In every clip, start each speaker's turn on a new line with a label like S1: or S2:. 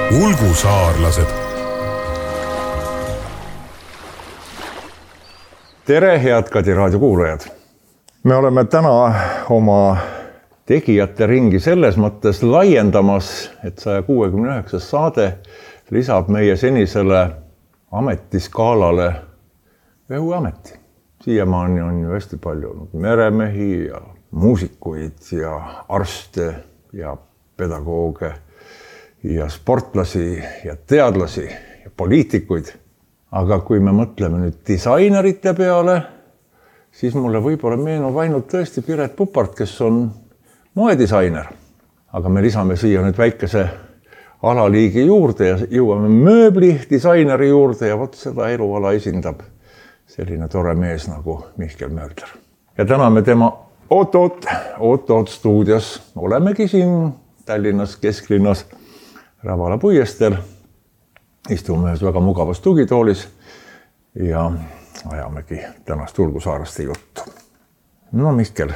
S1: Ulgusaarlased. Tere, head Kadi raadio kuulajad! Me oleme täna oma tegijate ringi selles mõttes laiendamas, et 169 saade lisab meie senisele ametiskaalale ühe uue ameti. Siiamaani on ju hästi palju meremehi ja muusikuid ja arste ja pedagooge ja sportlasi ja teadlasi ja poliitikuid. Aga kui me mõtleme nüüd disainerite peale, siis mulle võib-olla meenub ainult tõesti Piret Pupart, kes on moedisainer. Aga me lisame siia nüüd väikese alaliigi juurde ja jõuame mööblidisaineri juurde ja vot seda eluala esindab selline tore mees nagu Mihkel Möldler. Ja täna me tema oot-oot stuudios olemegi siin Tallinnas kesklinnas Ravala puiestel. Istume ühes väga mugavas tugitoolis ja ajamegi tänast Ulgusaaraste juttu. No Mihkel,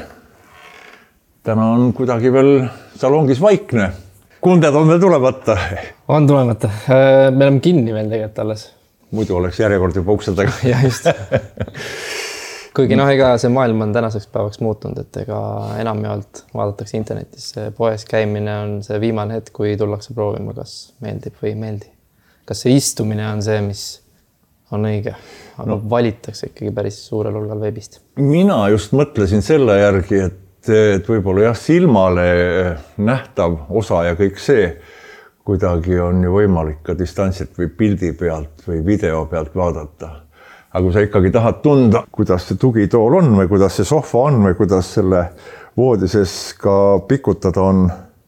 S1: täna on kuidagi veel salongis vaikne. Kunded on veel tulemata.
S2: On tulemata. Me oleme kinni veel tegelikult alles.
S1: Muidu oleks järjekord juba ukse taga.
S2: Ja just. Kuigi ega see maailm on tänaseks päevaks muutunud, et ega enamjaolt vaadatakse internetis. Poes käimine on see viimane hetk, kui tullakse proovima, kas meeldib või ei meeldi. Kas see istumine on see, mis on õige, aga valitakse ikkagi päris suurel hulgal veebist. Mina
S1: just mõtlesin selle järgi, et võib-olla silmale nähtav osa ja kõik see kuidagi on ju võimalik ka distantsilt või pildi pealt või video pealt vaadata. Aga kui sa ikkagi tahad tunda, kuidas see tugitool on või kuidas see sohva on või kuidas selle voodises ka pikutada on,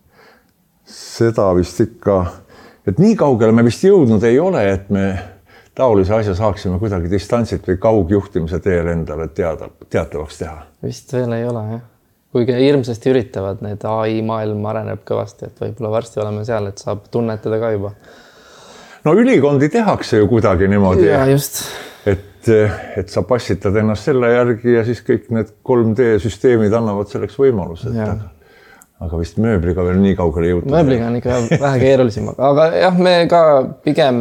S1: seda vist ikka... Et nii kaugele me vist jõudnud ei ole, et me taolise asja saaksime kuidagi distantsilt või kaugjuhtimise teel endale teatavaks teha.
S2: Vist veel ei ole, jah. Kuigi hirmsasti üritavad, need AI maailm areneb kõvasti, et võib-olla varsti oleme seal, et saab tunnetada ka juba.
S1: No ülikondi tehakse ju kuidagi niimoodi.
S2: Ja, just.
S1: Et sa passitad ennast selle järgi ja siis kõik need 3D-süsteemid annavad selleks võimalused. Aga vist mööbliga veel nii kaugele jõutud.
S2: Mööbliga on ikka vähe keerulisem. Aga jah, me ka pigem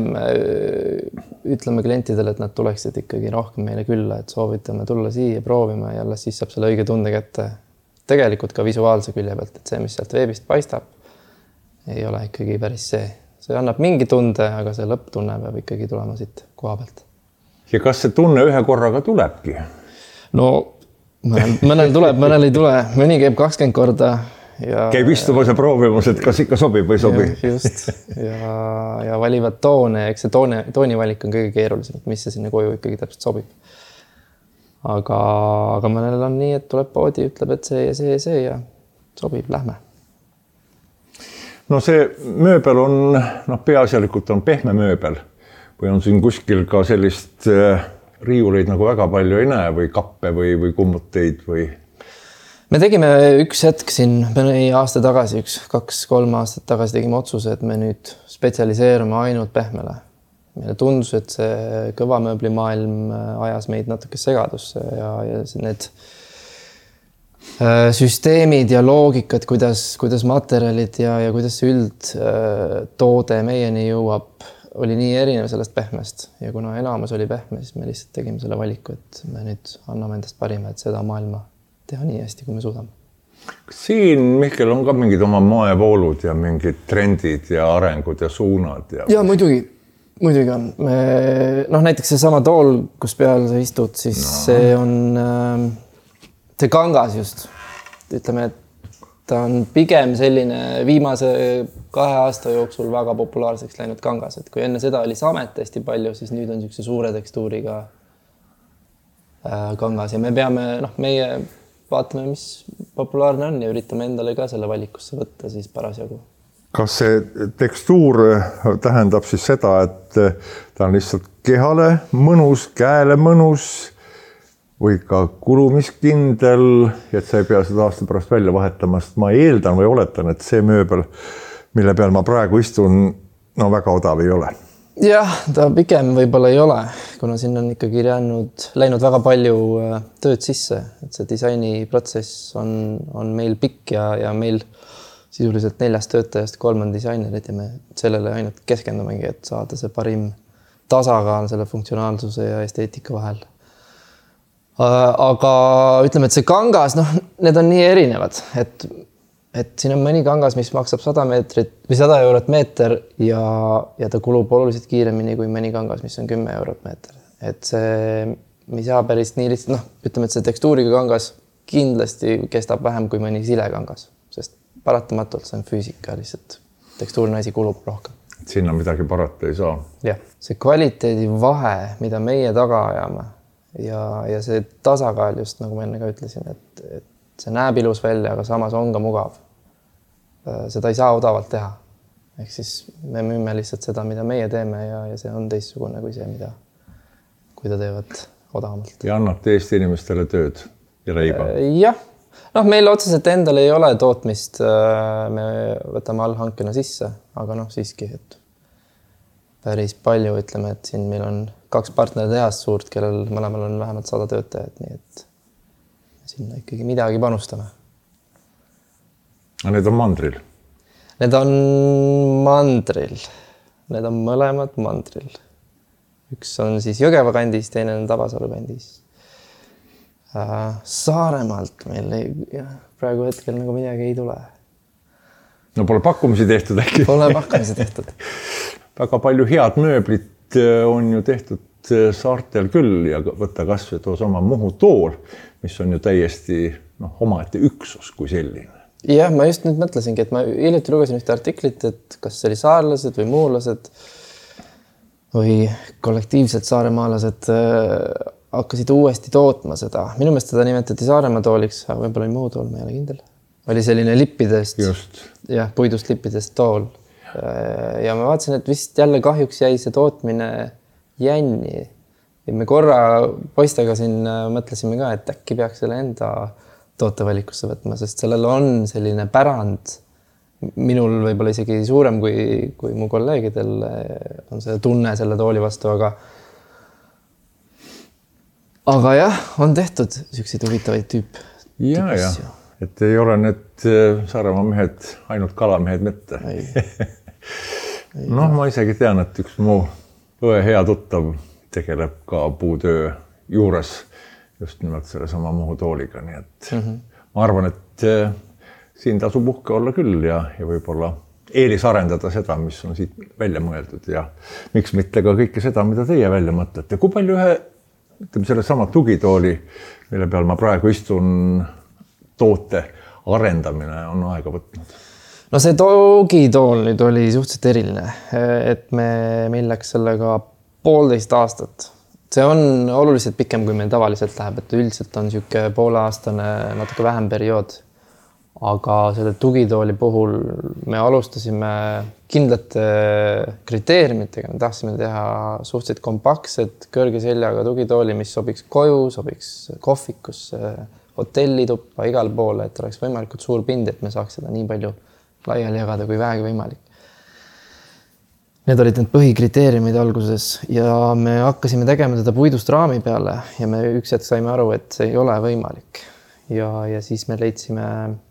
S2: ütleme klientidele, et nad tuleksid ikkagi rohkem meile külla, et soovitame tulla siia, proovime ja alles siis saab selle õige tunde kätte. Tegelikult ka visuaalse külje pealt, et see, mis sealt veebist paistab, ei ole ikkagi päris see. See annab mingi tunde, aga see lõpptunne peab ikkagi tulema siit koha pealt.
S1: Ja kas see tunne ühe korraga tulebki?
S2: No mõnel tuleb, mõnel ei tule. Mõni käib 20 korda. Ja,
S1: käib istumas ja proovimas, et kas ikka sobib või sobi.
S2: Just. Ja valivad toone. Eks see toonivalik on kõige keerulisem, et mis see sinna koju ikkagi täpselt sobib. Aga mõnel on nii, et tuleb poodi, ütleb, et see ja sobib, lähme.
S1: No see mööbel on, peaasjalikult on pehme mööbel või on siin kuskil ka sellist riiuleid nagu väga palju ei näe või kappe või kummuteid või...
S2: Me tegime üks hetk siin aasta tagasi, 2-3 aastat tagasi tegime otsuse, et me nüüd spetsialiseerume ainult pehmele. Meile tundus, et see kõva mööblimaailm ajas meid natuke segadusse ja need süsteemid ja loogikad, kuidas materjalid ja kuidas see üldtoode meieni jõuab, oli nii erinev sellest pehmest. Ja kuna enamus oli pehme, siis me lihtsalt tegime selle valiku, et me nüüd anname endast parima, et seda maailma teha nii hästi, kui me suudame.
S1: Siin, Mihkel, on ka mingid oma moevoolud ja mingid trendid ja arengud ja suunad.
S2: Ja muidugi on. Näiteks see sama tool, kus peal sa istud, siis see on see kangas just. Ütleme, et ta on pigem selline viimase 2 aasta jooksul väga populaarseks läinud kangas. Et kui enne seda oli samet hästi palju, siis nüüd on niisuguse suure tekstuuriga kangas. Ja me peame, meie vaatame, mis populaarne on ja üritame endale ka selle valikusse võtta siis parasjagu.
S1: Kas see tekstuur tähendab siis seda, et ta on lihtsalt kehale mõnus, käele mõnus või ka kulumiskindel, et sa ei pea seda aasta pärast välja vahetamast? Ma eeldan või oletan, et see mööbel, mille peal ma praegu istun, väga odav ei ole.
S2: Jah, ta pigem võib-olla ei ole, kuna siin on ikkagi läinud väga palju tööd sisse, et see disainiprotsess on meil pikk ja meil sisuliselt 4 töötajast 3 on disainerid ja me sellele ainult keskendumegi, et saada see parim tasakaal selle funktsionaalsuse ja esteetika vahel. Aga ütleme, et see kangas, noh, need on nii erinevad, et siin on mõni kangas, mis maksab 100 eurot meeter ja ta kulub oluliselt kiiremini kui mõni kangas, mis on 10 eurot meeter. Et see, mis saa päris nii lihtsalt, noh, ütleme, et see tekstuuriga kangas kindlasti kestab vähem kui mõni silekangas, sest paratamatult see on füüsika lihtsalt. Tekstuurne asi kulub rohkem.
S1: Sinna midagi parata ei saa.
S2: Jah, see kvaliteedi vahe, mida meie taga ajame ja see tasakaal just nagu ma enne ka ütlesin, et see näeb ilus välja, aga samas on ka mugav. Seda ei saa odavalt teha. Ehk siis me müüme lihtsalt seda, mida meie teeme ja see on teistsugune kui see, kui ta teevad odavamalt.
S1: Ja annate Eesti inimestele tööd ja leiba?
S2: Jah. Noh, meil otseselt endal ei ole tootmist, me võtame allhankena sisse, aga noh, siiski, et päris palju ütleme, et siin meil on 2 partneritehast suurt, kellel mõlemal on vähemalt 100 töötajat, nii et sinna ikkagi midagi panustame.
S1: Need on mandril?
S2: Need on mandril. Need on mõlemad mandril. Üks on siis Jõgeva kandis, teine on Tabasalu kandis. Saaremaalt meil praegu hetkel nagu midagi ei tule.
S1: No pole pakkumisi tehtud äkki?
S2: Pole pakkumisi tehtud.
S1: Väga palju head mööblit on ju tehtud saartel küll ja võtta kas või toos oma Muhu tool, mis on ju täiesti omaette üksus kui selline.
S2: Jah, ma just nüüd mõtlesingi, et ma hiljuti lugesin ühte artiklit, et kas see oli saarlased või muulased või kollektiivselt saaremaalased hakkasid uuesti tootma seda. Minu meelest seda nimetati Saaremaa tooliks, aga võib-olla oli muu tool, ma ei ole kindel. Oli selline lippidest, jah, puidust lippidest tool. Ja ma vaatasin, et vist jälle kahjuks jäi see tootmine jänni. Ja me korra poistega siin mõtlesime ka, et äkki peaks selle enda tootevalikusse võtma, sest sellel on selline pärand. Minul võib-olla isegi suurem kui mu kolleegidel on see tunne selle tooli vastu, aga jah, on tehtud selliseid huvitavaid tüüp.
S1: Ja, et ei ole need Saaremaa mehed ainult kalamehed mitte. Noh, ma isegi tean, et üks mu õe hea tuttav tegeleb ka puutöö juures just nimelt selle sama Muhu tooliga, nii et ma arvan, et siin tasub uhke olla küll ja võib-olla eelis arendada seda, mis on siit välja mõeldud ja miks mitte ka kõike seda, mida teie välja mõtlete. Kui palju selle sama tugitooli, mille peal ma praegu istun, toote arendamine on aega võtnud?
S2: No see tugitool nüüd oli suhteliselt eriline, et meil läks sellega 1,5 aastat. See on oluliselt pikem, kui meil tavaliselt läheb, et üldiselt on siuke 1,5-aastane natuke vähem periood. Aga selle tugitooli puhul me alustasime kindlate kriteeriumitega. Me tahtsime teha suhteliselt kompaktset kõrge seljaga tugitooli, mis sobiks koju, sobiks kohvikusse, hotellituppa, igal poole, et oleks võimalikult suur pind, et me saaks seda nii palju laiali jagada kui vähegi võimalik. Need olid need põhikriteeriumid alguses ja me hakkasime tegema teda puidust raami peale ja me üks hetk saime aru, et see ei ole võimalik. Ja siis me leidsime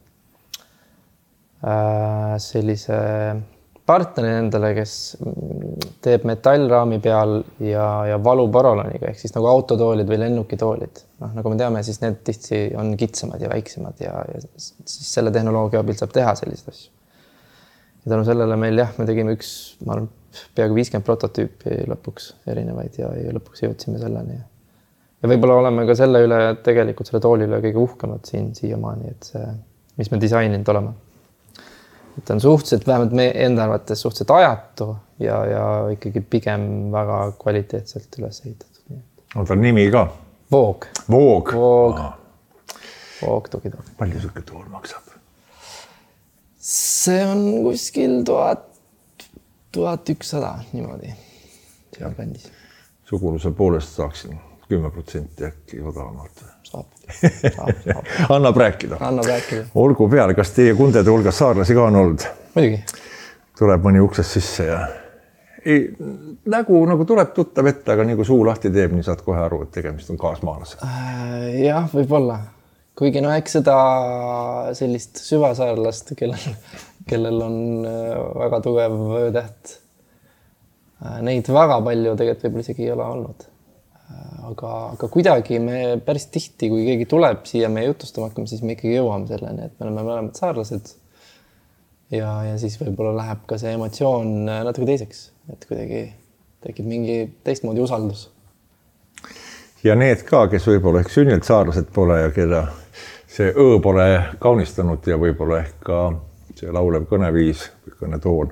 S2: sellise partneri endale, kes teeb metallraami peal ja valuporoloniga, ehk siis nagu autotoolid või lennukitoolid. Nagu me teame, siis need tihti on kitsamad ja väiksemad ja siis selle tehnoloogia abil saab teha selliseid asju. Ja tänu sellele meil me tegime ma arvan, peaaegu 50 prototüüpi lõpuks erinevaid ja lõpuks jõudsime selleni. Ja võib-olla oleme ka selle üle, tegelikult selle tooli üle kõige uhkemad siiamaani, et see, mis me disaininud oleme. Et on suhteliselt, vähemalt me enda arvates suhteliselt ajatu ja ikkagi pigem väga kvaliteetselt üles ehitatud.
S1: On ta nimi ka?
S2: Voog.
S1: Voog.
S2: Voog tugitool.
S1: Palju selline tool maksab?
S2: See on kuskil 1100 niimoodi. Seal kandis.
S1: Suguluse poolest saaksin 10% äkki odavamalt.
S2: Saab.
S1: Annab rääkida.
S2: Olgu
S1: peale, kas teie kundede hulgas saarlasi ka on olnud?
S2: Muidugi.
S1: Tuleb mõni uksest sisse ja nagu tuleb tuttav ette, aga nii kui suu lahti teeb, nii saad kohe aru, et tegemist on kaasmaalase.
S2: Jah, võib-olla. Kuigi eks seda sellist süvasaarlast, kellel kellel on väga tugev öötäht. Neid väga palju tegelikult võib-olla isegi ei ole olnud. Aga kuidagi me päris tihti, kui keegi tuleb siia meie jutustama hakkama, siis me ikkagi jõuame selleni, et me oleme mõlemad saarlased. Ja siis võib-olla läheb ka see emotsioon natuke teiseks, et kuidagi tekib mingi teistmoodi usaldus.
S1: Ja need ka, kes võib-olla ehk sünnilt saarlased pole ja keda see öö pole kaunistanud ja võib-olla ehk ka see laulev kõneviis või kõnetoon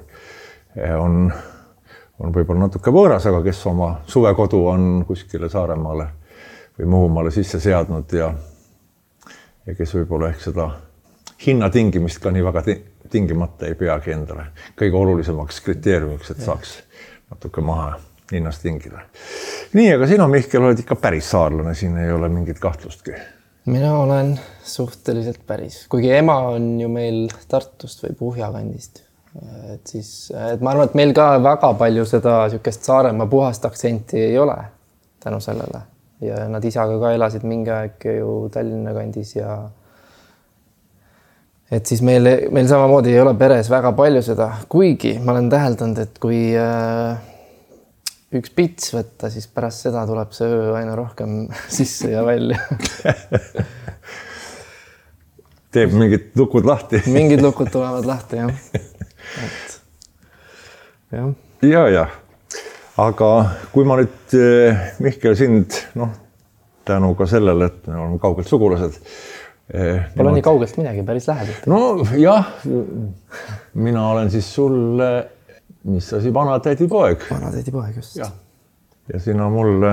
S1: on võib-olla natuke võõras, aga kes oma suvekodu on kuskile Saaremaale või Muhumaale sisse seadnud ja kes võib-olla ehk seda hinnatingimist ka nii väga tingimata ei peagi endale kõige olulisemaks kriteeriumiks, et saaks natuke maha hinnast tingida. Nii, aga sina, Mihkel, oled ikka päris saarlane, siin ei ole mingit kahtlustki.
S2: Mina olen suhteliselt päris, kuigi ema on ju meil Tartust või Puhjakandist. Et ma arvan, et meil ka väga palju seda sükest Saaremaa puhast aktsenti ei ole tänu sellele. Ja nad isaga ka elasid mingi aeg ju Tallinna kandis ja et siis meil samamoodi ei ole peres väga palju seda, kuigi ma olen täheldanud, et kui üks pits võtta, siis pärast seda tuleb see öö aina rohkem sisse ja välja.
S1: Teeb mingid lukud lahti.
S2: Mingid lukud tulevad lahti, jah.
S1: Ja. Aga kui ma nüüd, Mihkel, sind, tänu ka sellele, et me oleme kaugelt sugulased.
S2: Pole nii kaugelt midagi, päris lähedalt.
S1: No jah, mina olen siis sulle... Mis asi vanatädi poeg?
S2: Vanatädi poeg, just.
S1: Ja sina mulle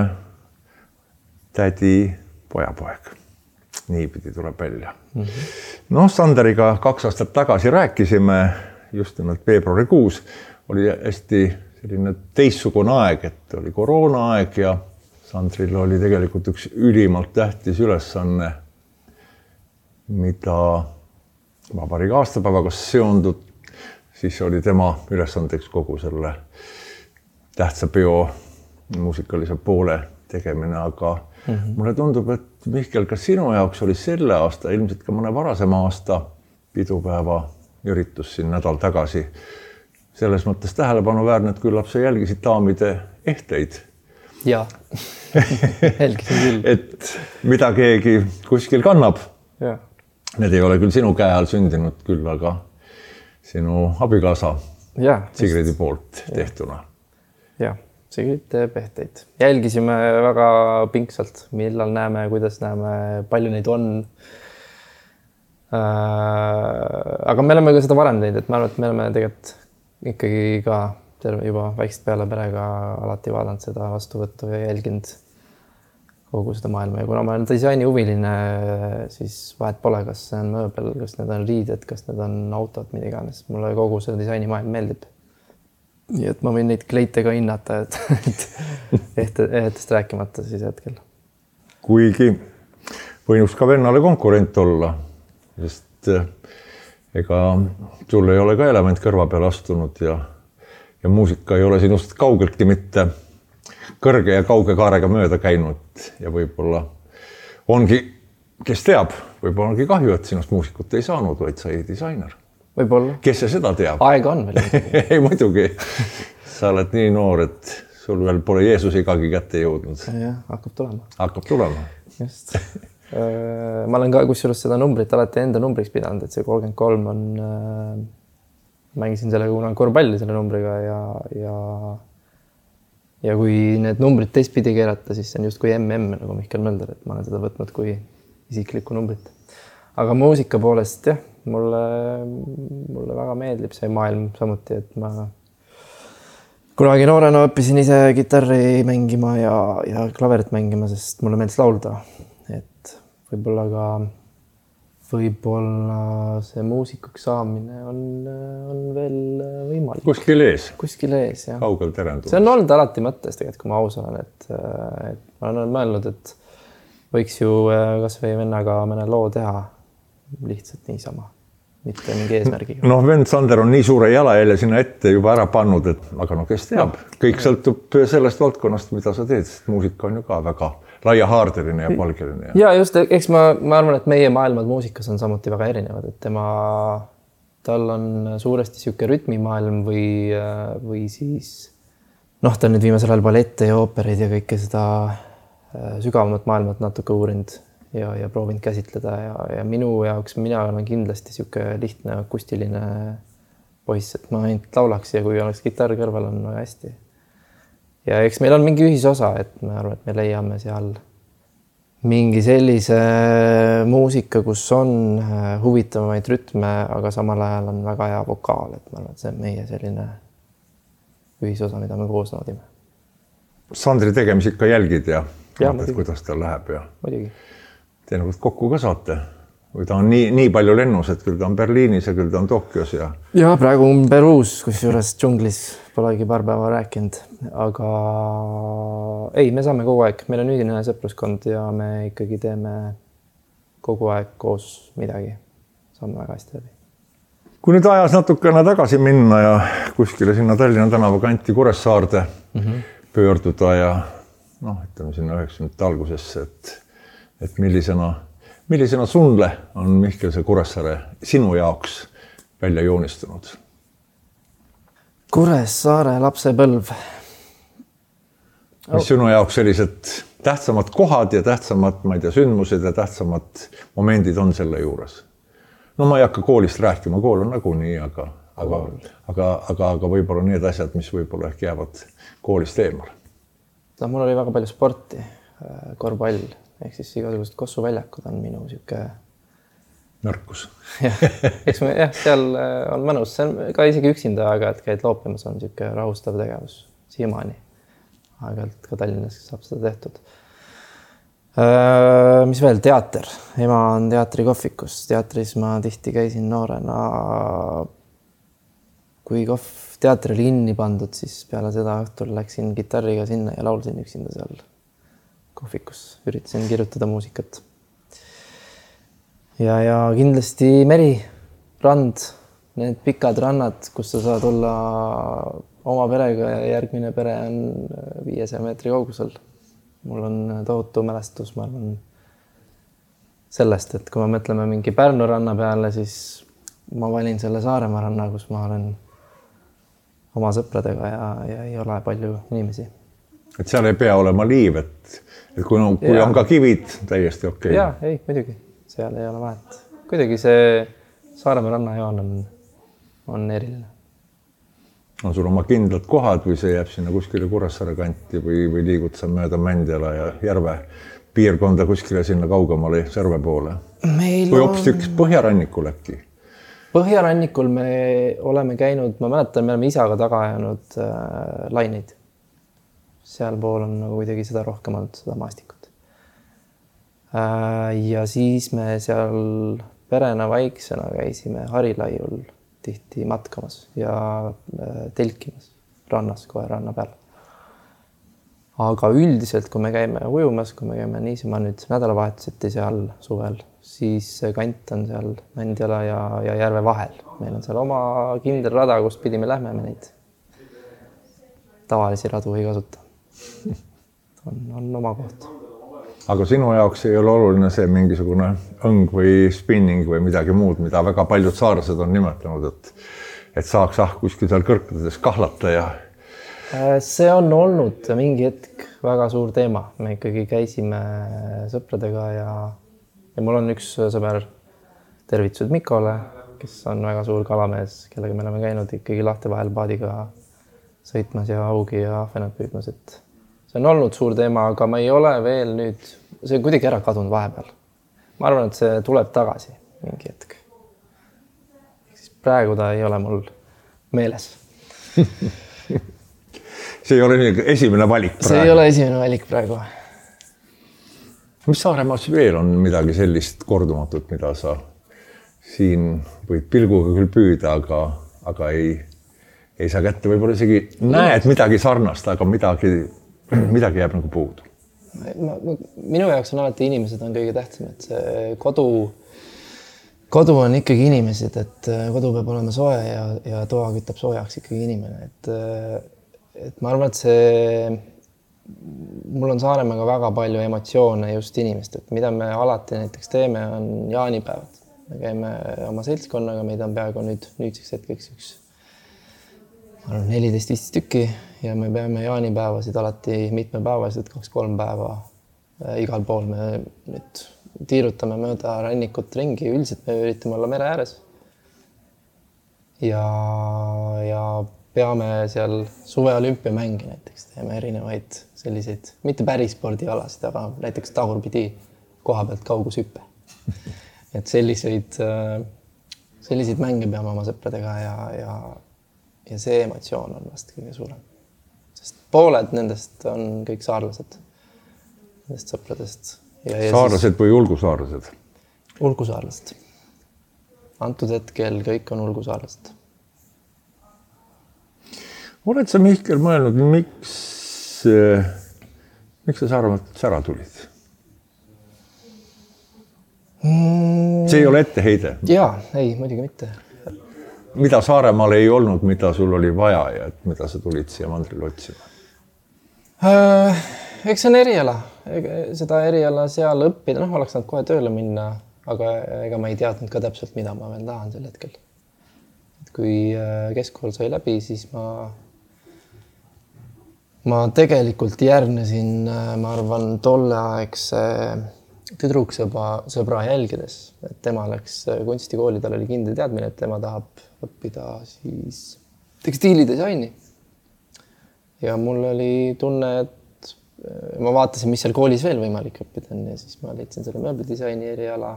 S1: tädi pojapoeg. Niipidi tuleb välja. Sanderiga 2 aastat tagasi rääkisime, just nimelt veebruarikuus, oli hästi selline teistsugune aeg, et oli koroonaaeg ja Sandril oli tegelikult üks ülimalt tähtis ülesanne, mida vabariigi aastapäevaga seondub. Siis oli tema ülesandeks kogu selle tähtsa peo muusikalise poole tegemine, aga mulle tundub, et Mihkel, kas sinu jaoks oli selle aasta, ilmselt ka mõne varasema aasta pidupäeva üritus siin nädal tagasi. Selles mõttes tähelepanuväärne, et küllap sa jälgisid daamide ehteid.
S2: Jaa, jälgisin küll.
S1: Et mida keegi kuskil kannab.
S2: Ja.
S1: Need ei ole küll sinu käe all sündinud küll, aga sinu abikaasa Sigridi poolt tehtuna.
S2: Jah, Sigrid teeb ehteid. Jälgisime väga pingsalt, millal näeme, kuidas näeme, palju neid on. Aga me oleme ka seda varem teinud, et ma arvan, et me oleme tegelikult ikkagi ka juba väikest peale perega alati vaadanud seda vastuvõttu ja jälginud kogu seda maailma. Ja kuna ma olen disaini huviline, siis vahet pole, kas see on mööbel, kas need on riided, kas need on autod, mida iganes. Mulle kogu see disaini maailm meeldib. Nii et ma võin neid kleite ka hinnata, et ehtest rääkimata siis hetkel.
S1: Kuigi võinuks ka vennale konkurent olla, sest ega sul ei ole ka element kõrva peale astunud ja muusika ei ole sinust kaugeltki mitte kõrge ja kauge kaarega mööda käinud ja võib-olla ongi, kes teab, võib-olla ongi kahju, et sinust muusikut ei saanud, vaid sai disainer.
S2: Võib-olla.
S1: Kes see seda teab?
S2: Aega on veel.
S1: Ei, muidugi. Sa oled nii noor, et sul veel pole Jeesus igagi kätte jõudnud.
S2: Jah, hakkab tulema.
S1: Hakkab tulema.
S2: Just. Ma olen ka kusjuures seda numbrit alati enda numbriks pidanud, et see 33 on, mängisin selle kuna korvpalli selle numbriga ja kui need numbrid teistpidi keerata, siis see on just kui MM, nagu Mihkel Mölder, et ma olen seda võtnud kui isiklikku numbrit. Aga muusika poolest, jah, mulle väga meeldib see maailm samuti, et ma kunagi noorena õppisin ise kitarri mängima ja klaverit mängima, sest mulle meeldis laulda. Et võib-olla see muusikuks saamine on veel võimalik.
S1: Kuskil ees.
S2: Kuskil ees, jah.
S1: Kaugel terendub.
S2: See on olnud alati mõttes tegelikult, kui ma aus olen, et ma olen mõelnud, et võiks ju kas või vennaga mõne loo teha lihtsalt niisama, mitte mingi eesmärgiga.
S1: Vend Sander on nii suure jalajälje sinna ette juba ära pannud, et aga kes teab, kõik sõltub sellest valdkonnast, mida sa teed, sest muusika on ju ka väga laiahaardeline ja palgeline.
S2: Ja just, eks ma arvan, et meie maailmad muusikas on samuti väga erinevad, et tal on suuresti sihuke rütmimaailm või siis ta on nüüd viimasel ajal ballette ja oopereid ja kõike seda sügavamat maailmat natuke uurinud ja proovinud käsitleda ja minu jaoks mina olen kindlasti sihuke lihtne akustiline poiss, et ma ainult laulaks ja kui oleks kitarr kõrval on väga hästi. Ja eks meil on mingi ühisosa, et ma arvan, et me leiame seal mingi sellise muusika, kus on huvitavamaid rütme, aga samal ajal on väga hea vokaal, et ma arvan, et see on meie selline ühisosa, mida me koos naudime.
S1: Sandri tegemisi ikka jälgid ja mõtled, kuidas tal läheb ja
S2: muidugi.
S1: Teinekord kokku ka saate. Või ta on nii palju lennus, et küll ta on Berliinis ja küll ta on Tokyos ja...
S2: Ja praegu on Peruus, kusjuures džunglis polegi paar päeva rääkinud, aga ei, me saame kogu aeg, meil on üdine sõpruskond ja me ikkagi teeme kogu aeg koos midagi. Saame väga hästi läbi.
S1: Kui nüüd ajas natukene tagasi minna ja kuskile sinna Tallinna tänava kanti Kuressaarde pöörduda ja ütleme sinna 90. algusesse, et millisena sulle on Mihkelse Kuressaare sinu jaoks välja joonistunud?
S2: Kuressaare lapsepõlv.
S1: Mis sinu jaoks sellised tähtsamad kohad ja tähtsamad, ma ei tea, sündmused ja tähtsamad momendid on selle juures? No ma ei hakka koolist rääkima, kool on nagunii, aga võib-olla need asjad, mis võib-olla ehk jäävad koolist eemal.
S2: Mul oli väga palju sporti, korvpall. Ehk siis igasugused kossuväljakud on minu siuke
S1: nõrkus.
S2: Seal on mõnus, see on ka isegi üksinda, aga et käid loopimas on siuke rahustav tegevus siiamaani. Aeg-ajalt ka Tallinnas saab seda tehtud. Mis veel? Teater. Ema on teatrikohvikus. Teatris ma tihti käisin noorena. Kui teater oli kinni pandud, siis peale seda õhtul läksin kitarriga sinna ja laulsin üksinda seal kohvikus, üritasin kirjutada muusikat. Ja kindlasti meri, rand, need pikad rannad, kus sa saad olla oma perega ja järgmine pere on 500 meetri kaugusel. Mul on tohutu mälestus, ma arvan, sellest, et kui me mõtleme mingi Pärnu ranna peale, siis ma valin selle Saaremaa ranna, kus ma olen oma sõpradega ja ei ole palju inimesi.
S1: Et seal ei pea olema liiv, et kui on ka kivid, täiesti okei.
S2: Jaa, ei, muidugi. Seal ei ole vahet. Kuidagi see Saaremaa rannajoon on eriline.
S1: On sul oma kindlad kohad või see jääb sinna kuskile Kuressaare kanti või liigud sa mööda Mändjala ja Järve piirkonda kuskile sinna kaugemale Järve poole? Või hoopis Põhjarannikul äkki?
S2: Põhjarannikul me oleme käinud, ma mäletan, me oleme isaga taga ajanud laineid. Seal pool on nagu kuidagi seda rohkem olnud, seda maastikut. Ja siis me seal perena vaiksena käisime Harilaiul tihti matkamas ja telkimas rannas kohe ranna peal. Aga üldiselt, kui me käime ujumas, kui me käime niisama nüüd nädalavahetuseti seal suvel, siis see kant on seal Mändjala ja Järve vahel. Meil on seal oma kindel rada, kus pidi me lähme, me neid tavalisi radu ei kasuta. On oma koht.
S1: Aga sinu jaoks ei ole oluline see mingisugune õng või spinning või midagi muud, mida väga paljud saarlased on nimetanud, et saaks kuskil seal kõrkades kahlata ja...
S2: See on olnud mingi hetk väga suur teema. Me ikkagi käisime sõpradega ja mul on üks sõber, tervitused Mikole, kes on väga suur kalamees, kellega me oleme käinud ikkagi lahte vahel paadiga sõitmas ja augi ja ahvenad püüdmas, et see on olnud suur teema, aga ma ei ole veel nüüd, see on kuidagi ära kadunud vahepeal. Ma arvan, et see tuleb tagasi mingi hetk. Praegu ta ei ole mul meeles.
S1: See ei ole esimene valik praegu.
S2: See ei ole esimene valik praegu.
S1: Mis Saaremaas veel on midagi sellist kordumatut, mida sa siin võid pilguga küll püüda, aga ei saa kätte, võib-olla isegi näed midagi sarnast, aga midagi jääb nagu puudu.
S2: Minu jaoks on alati inimesed on kõige tähtsam, et see kodu on ikkagi inimesed, et kodu peab olema soe ja toa kütab soojaks ikkagi inimene. Et ma arvan, et mul on Saaremaaga väga palju emotsioone just inimest, et mida me alati näiteks teeme, on jaanipäevad. me käime oma seltskonnaga, meid on peaaegu nüüdseks hetkeks 14-15 tükki ja me peame jaanipäevasid alati mitmepäevasid, 2-3 päeva igal pool. Me nüüd tiirutame mööda rannikut ringi, üldiselt me üritame olla mere ääres. Ja peame seal suveolümpiamänge näiteks, teeme erinevaid selliseid, mitte päris spordialasid, aga näiteks tagurpidi koha pealt kaugushüppe. Et selliseid mänge peame oma sõpradega ja see emotsioon on vast kõige suurem. Sest pooled nendest on kõik saarlased, nendest sõpradest.
S1: Saarlased või ulgusaarlased?
S2: Ulgusaarlased. Antud hetkel kõik on ulgusaarlased.
S1: Oled sa, Mihkel, mõelnud, miks sa Saaremaalt ära tulid? See ei ole etteheide.
S2: Jaa, ei, muidugi mitte.
S1: Mida Saaremaal ei olnud, mida sul oli vaja ja mida sa tulid siia mandrile otsima?
S2: Eks see on eriala. Seda eriala seal õppida, oleks nad kohe tööle minna, aga ega ma ei teadnud ka täpselt, mida ma veel tahan sel hetkel. Et kui keskkool sai läbi, siis ma tegelikult järgnesin, ma arvan, tolleaegse tüdruksõbra jälgides, et tema läks kunstikooli, tal oli kindel teadmine, et tema tahab õppida siis tekstiilidisaini. Ja mul oli tunne, et ma vaatasin, mis seal koolis veel võimalik õppida on ja siis ma leidsin selle mööblidisaini eriala.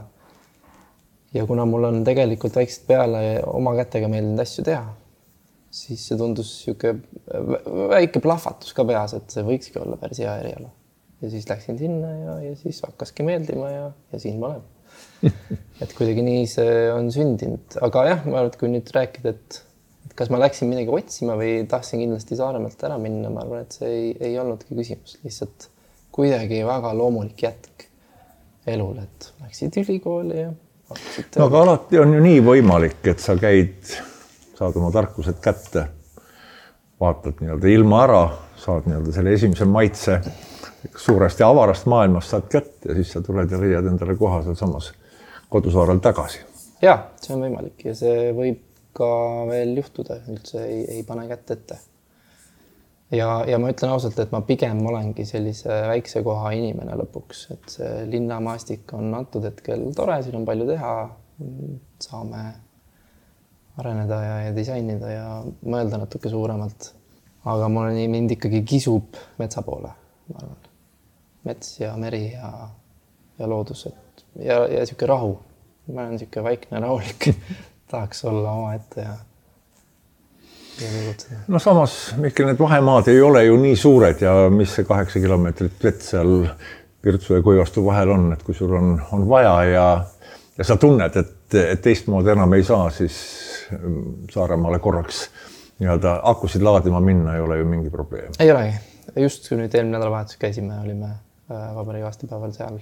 S2: Ja kuna mul on tegelikult väikselt peale oma kätega meeldinud asju teha, siis see tundus väike plahvatus ka peas, et see võikski olla päris hea eriala. Ja siis läksin sinna ja siis hakkaski meeldima ja siin ma olen. Et kuidagi nii see on sündinud. Aga jah, ma arvan, et kui nüüd rääkida, et kas ma läksin midagi otsima või tahtsin kindlasti Saaremaalt ära minna, ma arvan, et see ei olnudki küsimus. Lihtsalt kuidagi väga loomulik jätk elul, et läksid ülikooli ja hakkasid.
S1: No, aga alati on ju nii võimalik, et sa saad oma tarkused kätte, vaatad ilma ära, saad selle esimese maitse suuresti avarast maailmast saad kätte ja siis sa tuled ja leiad endale koha seal samas kodusaarel tagasi.
S2: Ja, see on võimalik ja see võib ka veel juhtuda, üldse ei pane kätt ette. Ja ma ütlen ausalt, et ma pigem olengi sellise väikse koha inimene lõpuks, et see linnamaastik on antud hetkel tore, siin on palju teha, saame areneda ja disainida ja mõelda natuke suuremalt. Aga mind ikkagi kisub metsa poole, ma arvan. Mets ja meri ja loodus ja siuke rahu. Ma olen siuke vaikne rahulik. Tahaks olla oma ette ja liigutada.
S1: No samas, Mihkel, need vahemaad ei ole ju nii suured ja mis see 8 kilomeetrit vett seal Virtsu ja Kuivastu vahel on, et kui sul on vaja ja sa tunned, et teistmoodi enam ei saa, siis Saaremaale korraks akusid laadima minna ei ole ju mingi probleem.
S2: Ei olegi. Just kui nüüd eelmine nädalavahetus käisime, olime vabariigi aastapäeval seal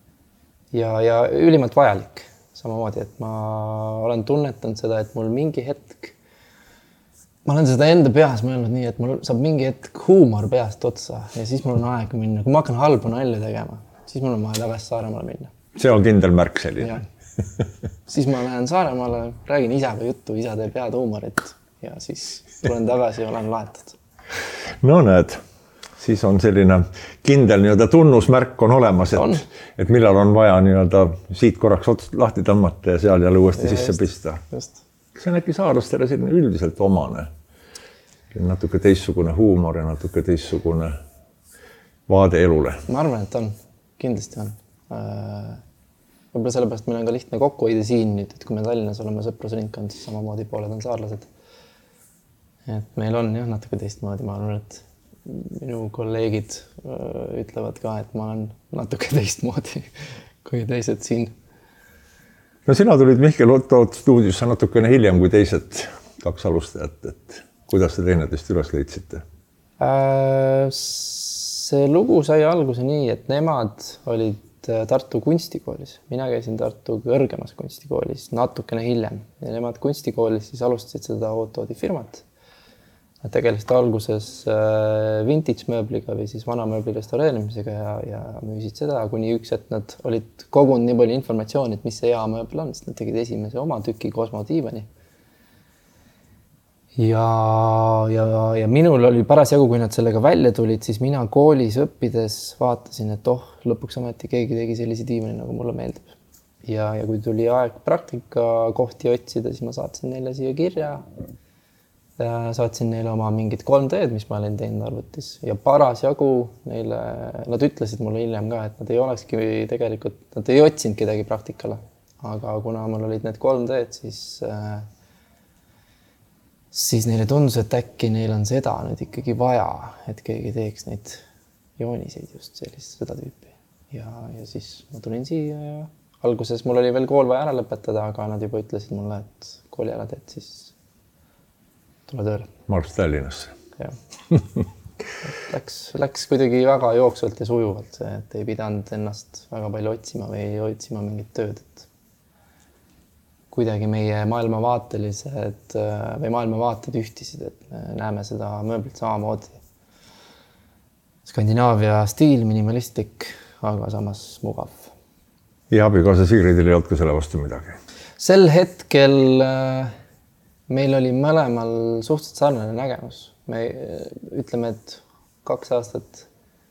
S2: ja ülimalt vajalik samamoodi, et ma olen tunnetanud seda, et mul mingi hetk, ma olen seda enda peas mõelnud nii, et mul saab mingi hetk huumor peast otsa ja siis mul on aeg minna. Kui ma hakkan halbu nalju tegema, siis mul on vaja tagasi Saaremaale minna.
S1: See on kindel märk selline.
S2: Siis ma lähen Saaremaale, räägin isaga juttu, isa teeb head huumorit ja siis tulen tagasi ja olen laetud.
S1: No näed. Siis on selline kindel tunnusmärk on olemas, et millal on vaja siit korraks otsast lahti tõmmata ja seal jälle uuesti sisse pista. See on äkki saarlastele selline üldiselt omane. Natuke teistsugune huumor ja natuke teistsugune vaade elule.
S2: Ma arvan, et on. Kindlasti on. Võib-olla sellepärast meil on ka lihtne kokku hoida siin nüüd, et kui me Tallinnas oleme sõprusringkond, siis samamoodi pooled on saarlased. Et meil on natuke teistmoodi, ma arvan, et minu kolleegid ütlevad ka, et ma olen natuke teistmoodi kui teised siin.
S1: No sina tulid Mihkel Otto stuudiosse natukene hiljem kui teised 2 alustajat, et kuidas te teineteist üles leidsite?
S2: See lugu sai alguse nii, et nemad olid Tartu kunstikoolis. Mina käisin Tartu kõrgemas kunstikoolis natukene hiljem ja nemad kunstikoolis siis alustasid seda Autodi firmat. Nad tegelesid alguses vintage mööbliga või siis vana mööbli restaureerimisega ja müüsid seda, kuni üks, et nad olid kogunud nii palju informatsiooni, et mis see hea mööbel on, sest nad tegid esimese oma tüki Cosmo diivani. Ja minul oli parasjagu, kui nad sellega välja tulid, siis mina koolis õppides vaatasin, et lõpuks ometi keegi tegi sellise diivani, nagu mulle meeldib. Ja kui tuli aeg praktika kohti otsida, siis ma saatsin neile siia kirja. Saatsin neile oma mingid 3D-d, mis ma olin teinud arvutis. Ja parasjagu neile, nad ütlesid mulle hiljem ka, et nad ei olekski tegelikult, nad ei otsinud kedagi praktikale. Aga kuna mul olid need 3D-d, siis neile tundus, et äkki neil on seda nüüd ikkagi vaja, et keegi teeks neid jooniseid just seda tüüpi. Ja siis ma tulin siia ja alguses mul oli veel kool vaja ära lõpetada, aga nad juba ütlesid mulle, et kooli ära teed, siis tule tööle.
S1: Marks Tallinnasse.
S2: Läks kuidagi väga jooksvalt ja sujuvalt, et ei pidanud ennast väga palju otsima või otsima mingit tööd, et kuidagi meie maailmavaatelised või maailmavaated ühtisid, et me näeme seda mööblit samamoodi. Skandinaavia stiil, minimalistlik, aga samas mugav.
S1: Ja abikaasa Sigridil ei olnud ka selle vastu midagi?
S2: Sel hetkel meil oli mõlemal suhteliselt sarnane nägemus. Me ütleme, et 2 aastat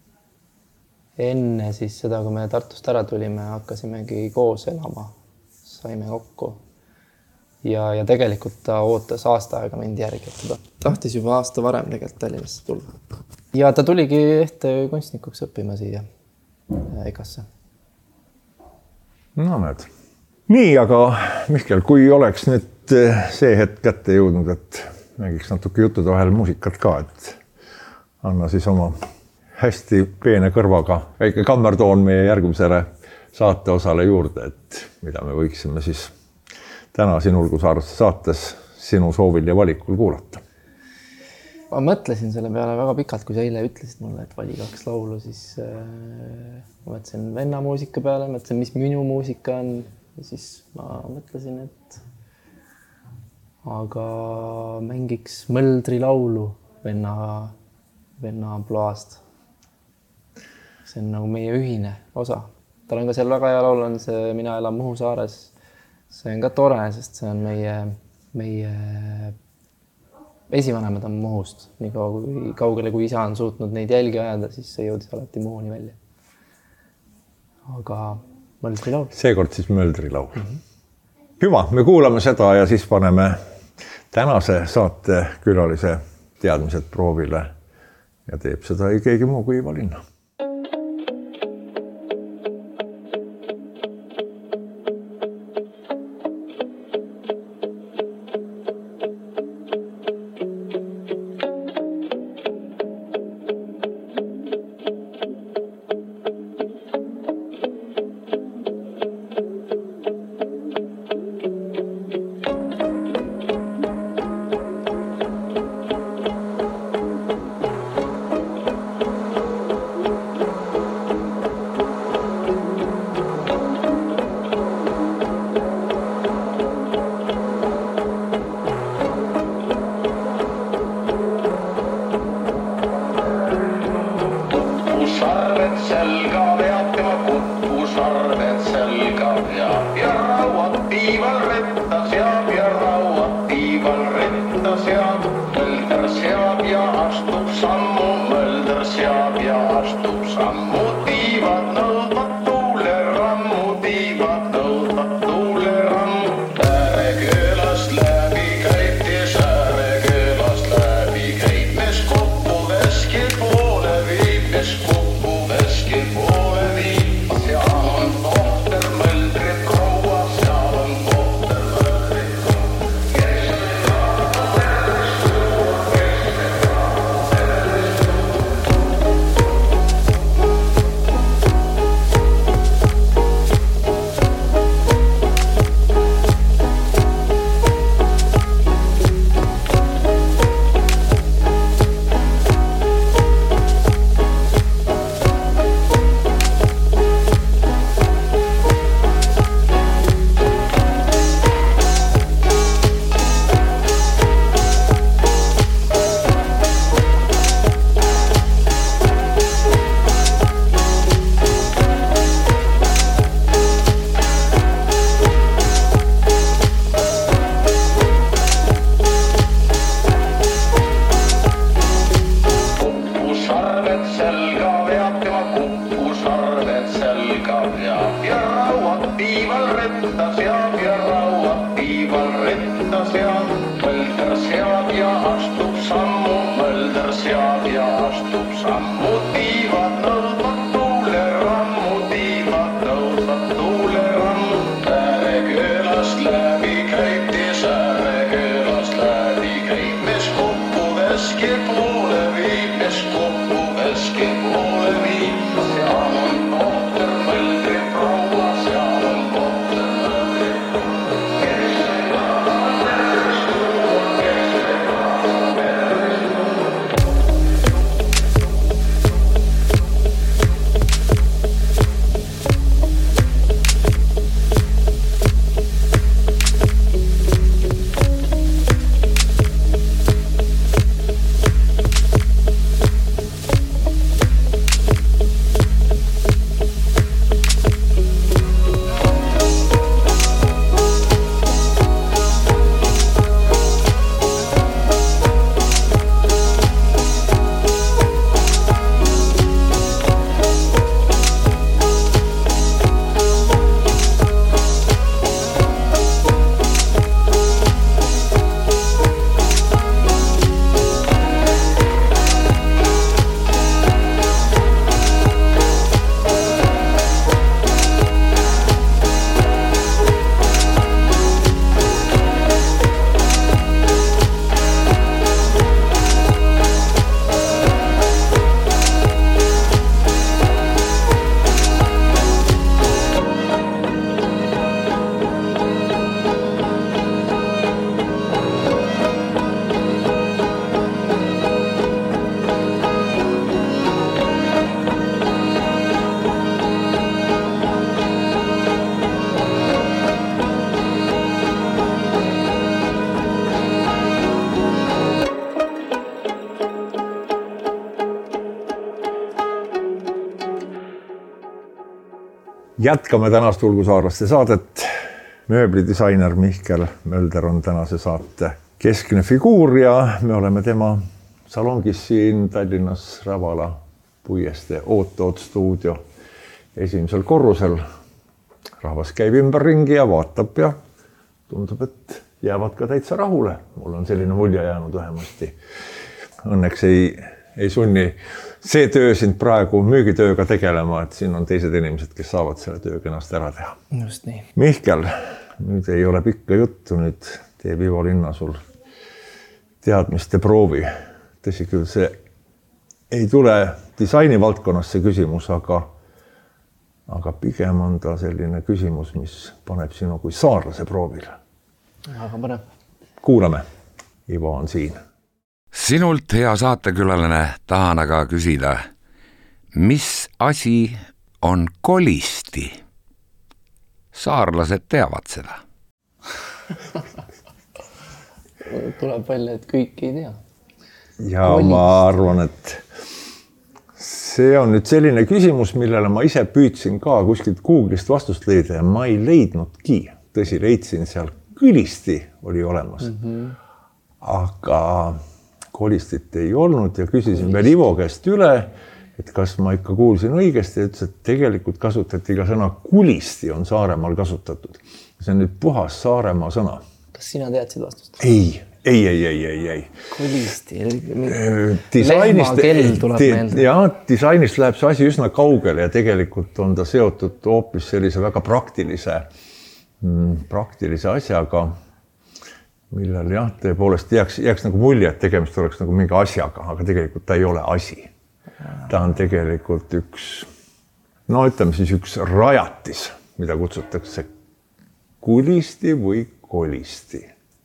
S2: enne siis seda, kui me Tartust ära tulime, hakkasimegi koos elama. Saime kokku. Ja tegelikult ta ootas aasta aega mind järgi, et ta tahtis juba aasta varem tegelikult Tallinnasse tulla. Ja ta tuligi ehte kunstnikuks õppima siia EKA-sse.
S1: No näed. Nii, aga Mihkel, kui oleks nüüd see hetk kätte jõudnud, et mängiks natuke juttude vahel muusikat ka, et anna siis oma hästi peene kõrvaga väike kammertoon meie järgmisele saate osale juurde, et mida me võiksime siis täna sinu Ulgusaaresse saates sinu soovil ja valikul kuulata.
S2: Ma mõtlesin selle peale väga pikalt, kui sa eile ütlesid mulle, et vali 2 laulu, siis ma mõtlesin venna muusika peale, mõtlesin, mis minu muusika on ja siis ma mõtlesin, et aga mängiks Mõldri laulu venna ampluaast. See on nagu meie ühine osa. Tal on ka seal väga hea laul on see Mina elan Muhu saares. See on ka tore, sest see on meie esivanemad on Muhust. Nii kaugele, kui isa on suutnud neid jälgi ajada, siis see jõudis alati Muhuni välja. Aga Mõldri laul.
S1: Seekord siis Mõldri laul. Hüva, me kuulame seda ja siis paneme tänase saate külalise teadmised proovile ja teeb seda ei keegi muu kui Ivo Linna. Jätkame tänast Ulgusaarlaste saadet. Mööblidisainer Mihkel Mölder on tänase saate keskne figuur ja me oleme tema salongis siin Tallinnas Rävala puiestee Oot-Oot stuudio esimesel korrusel. Rahvas käib ümberringi ja vaatab ja tundub, et jäävad ka täitsa rahule. Mul on selline mulje jäänud vähemasti. Õnneks ei sunni see töö sind praegu müügitööga tegelema, et siin on teised inimesed, kes saavad selle töö kenasti ära teha.
S2: Just nii.
S1: Mihkel, nüüd ei ole pikka juttu, nüüd teeb Ivo Linna sul teadmiste proovi. Tõsi küll, see ei tule disaini valdkonnas see küsimus, aga pigem on ta selline küsimus, mis paneb sinu kui saarlase proovile.
S2: Aga paneb.
S1: Kuulame. Ivo on siin.
S3: Sinult, hea saatekülaline, tahan aga küsida, mis asi on kolisti? Saarlased teavad seda.
S2: Tuleb välja, et kõik ei tea.
S1: Ja ma arvan, et see on nüüd selline küsimus, millele ma ise püüdsin ka kuskilt Google'ist vastust leida ja ma ei leidnudki. Tõsi, leidsin seal kõlisti oli olemas. Aga kolistit ei olnud ja küsisin veel Ivo käest üle, et kas ma ikka kuulsin õigesti ja ütles, et tegelikult kasutati ka sõna kulisti on Saaremaal kasutatud. See on nüüd puhas Saaremaa sõna.
S2: Kas sina teadsid vastust?
S1: Ei.
S2: Kulisti.
S1: Lehmakell tuleb meelde. Ja, disainist läheb see asi üsna kaugele ja tegelikult on ta seotud hoopis sellise väga praktilise asjaga, millel jah, tõepoolest jääks nagu mulje, et tegemist oleks nagu mingi asjaga, aga tegelikult ta ei ole asi. Ta on tegelikult üks rajatis, mida kutsutakse kulisti või kolisti.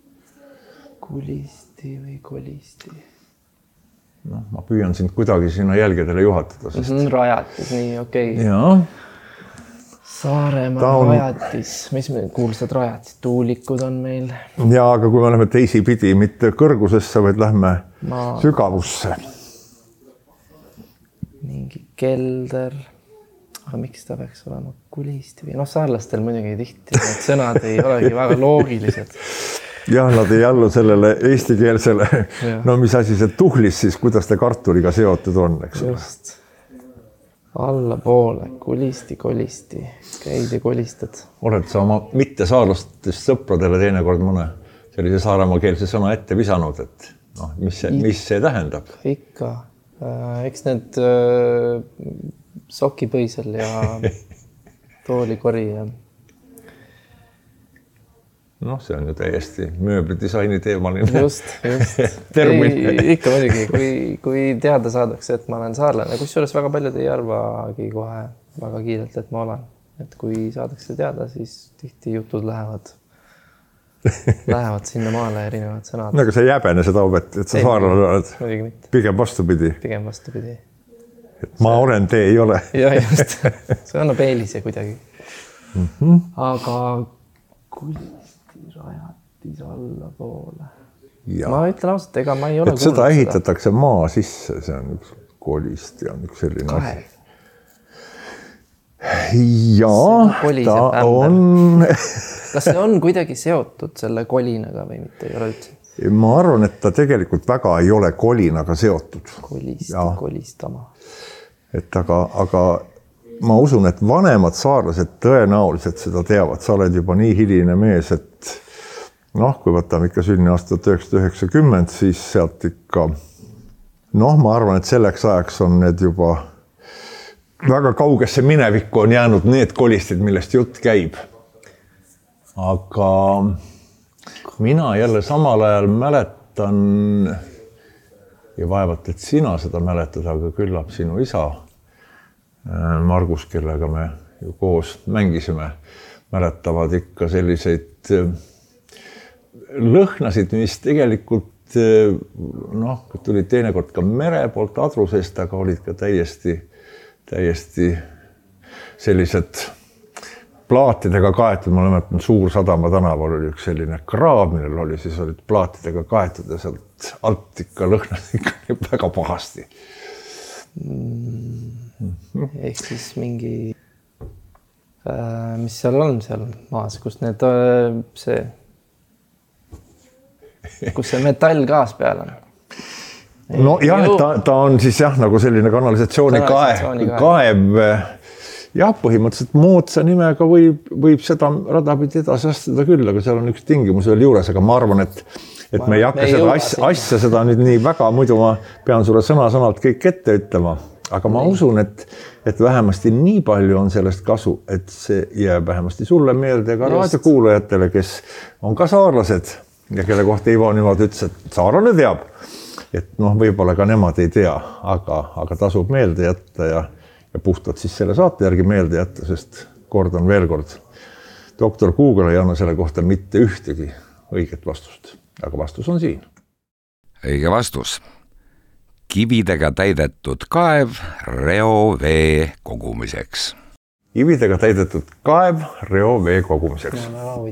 S2: Kulisti või kolisti.
S1: No, ma püüan sind kuidagi sinna jälgedele juhatada.
S2: Rajatis, nii okei.
S1: Jaa.
S2: Saaremaa rajatis, mis me kuulsad rajatis, tuulikud on meil.
S1: Ja, aga kui me oleme teisipidi, mitte kõrgusesse, vaid lähme sügavusse.
S2: Mingi kelder, aga miks ta peaks olema kulisti või? Saarlastel muidugi tihti, need sõnad ei olegi väga loogilised.
S1: Jah, nad ei allu sellele eestikeelsele, no mis asi see tuhlis siis, kuidas ta kartuliga seotud on, eks ole?
S2: Just. Alla poole, kulisti, kolisti, käid ja kolistad.
S1: Oled sa oma mitte saarlastest sõpradele teinekord mõne sellise saaremaakeelse sõna ette visanud, et mis see tähendab?
S2: Ikka. Eks need sokipõisel ja toolikori ja
S1: Noh, see on ju täiesti mööblidisaini teemaline
S2: just.
S1: termin.
S2: Ikka muidugi, kui teada saadakse, et ma olen saarlane, kusjuures väga paljud ei arvagi kohe väga kiirelt, et ma olen. Et kui saadakse teada, siis tihti jutud lähevad sinna maale erinevad sõnad.
S1: No, aga sa ei jäbene seda obet, et sa saarlane oled? Pigem vastupidi.
S2: Pigem vastupidi.
S1: Ma olen, te ei ole.
S2: Ja just. See annab eelise kuidagi. Aga rajatis alla poole. Ja. Ma ütlen ausalt, ega ma ei ole
S1: kuulnud seda. Ehitatakse maa sisse, see on üks kolist ja üks selline
S2: Kaev.
S1: Jaa, ta on...
S2: Kas see on kuidagi seotud selle kolinaga või mitte? Ei ole üldse?
S1: Ma arvan, et ta tegelikult väga ei ole kolinaga seotud.
S2: Kolistama.
S1: Et aga ma usun, et vanemad saarlased tõenäoliselt seda teavad. Sa oled juba nii hiline mees, et kui võtame ikka sünni aasta 1990, siis sealt ikka, ma arvan, et selleks ajaks on need juba väga kaugesse minevikku on jäänud need kolistid, millest jutt käib. Aga mina jälle samal ajal mäletan ja vaevalt, et sina seda mäletad, aga küllap sinu isa Margus, kellega me ju koos mängisime, mäletavad ikka selliseid lõhnasid, mis tegelikult tulid teinekord ka mere poolt adrusest, aga olid ka täiesti sellised plaatidega kaetud. Ma mäletan, Suur Sadama tänaval oli üks selline kraab, millel oli, siis olid plaatidega kaetud ja sealt alt ikka lõhnad ikka väga pahasti.
S2: Ehk siis mingi, mis seal on seal maas, kus see metallgaas peal on?
S1: No jah, ta on siis nagu selline kanalisatsiooni kaev. Jah, põhimõtteliselt moodsa nimega võib seda radapidi edasi astuda küll, aga seal on üks tingimus veel juures, aga ma arvan, et me ei hakka seda asja seda nüüd nii väga, muidu ma pean sulle sõna-sõnalt kõik ette ütlema, aga ma usun, et vähemasti nii palju on sellest kasu, et see jääb vähemasti sulle meelde ja ka raadiokuulajatele, kes on ka saarlased ja kelle kohta Ivo niimoodi ütles, et saarlane teab. Et võib-olla ka nemad ei tea, aga tasub meelde jätta ja puhtalt siis selle saate järgi meelde jätta, sest kordan veel kord, doktor Google ei anna selle kohta mitte ühtegi õiget vastust, aga vastus on siin.
S3: Õige vastus. Kividega täidetud kaev reovee kogumiseks.
S1: Kividega täidetud kaev reovee kogumiseks.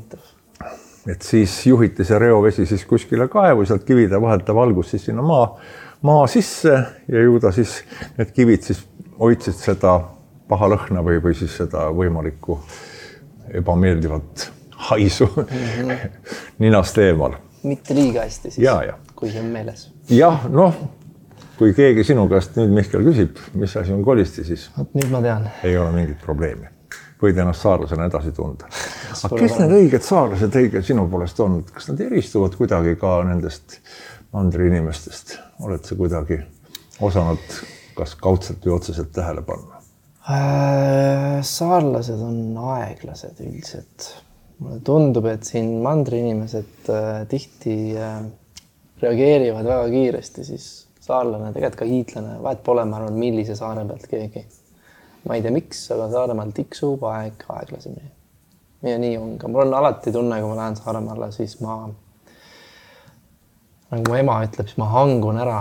S1: Et siis juhiti see reovesi siis kuskile kaevu, sealt kivide vahelda valgus siis sinna maa sisse ja ju ta siis need kivid siis hoidsid seda paha lõhna või siis seda võimalikku ebameeldivat haisu ninast eemal.
S2: Mitte liiga hästi siis, kui see on meeles.
S1: Jah, kui keegi sinu käest nüüd Mihkel küsib, mis asi on kolisti, siis
S2: nüüd ma tean.
S1: Ei ole mingit probleemi. Võid ennast saarlasena edasi tunda. Aga kes need õiged saarlased sinu poolest on? Kas nad eristuvad kuidagi ka nendest mandri inimestest? Oled sa kuidagi osanud kas kaudselt või otseselt tähele panna?
S2: Saarlased on aeglased üldiselt. Mulle tundub, et siin mandri inimesed tihti reageerivad väga kiiresti, siis saarlane, tegelikult ka hiitlane, vahet pole, ma arvan, millise saare pealt keegi. Ma ei tea miks, aga Saaremaal tiksub aeglasemini. Ja nii on ka. Mul on alati tunne, kui ma lähen Saaremaale, siis nagu mu ema ütleb, siis ma hangun ära.